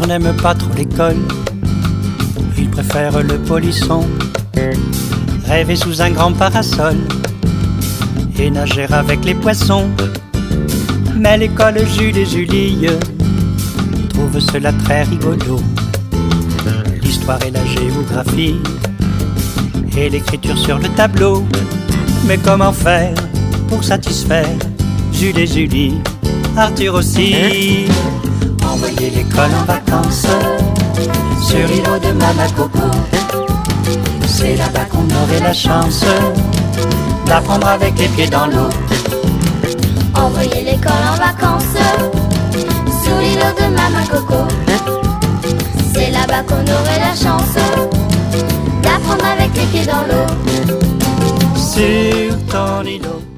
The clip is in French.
Arthur n'aime pas trop l'école, il préfère le polisson. Rêver sous un grand parasol et nager avec les poissons. Mais l'école Jules et Julie trouvent cela très rigolo. L'histoire et la géographie et l'écriture sur le tableau. Mais comment faire pour satisfaire Jules et Julie, Arthur aussi? Envoyer l'école en vacances sur l'îlot de Mama Coco. C'est là-bas qu'on aurait la chance d'apprendre avec les pieds dans l'eau. Envoyer l'école en vacances sur l'îlot de Mama Coco. C'est là-bas qu'on aurait la chance d'apprendre avec les pieds dans l'eau. Sur ton îlot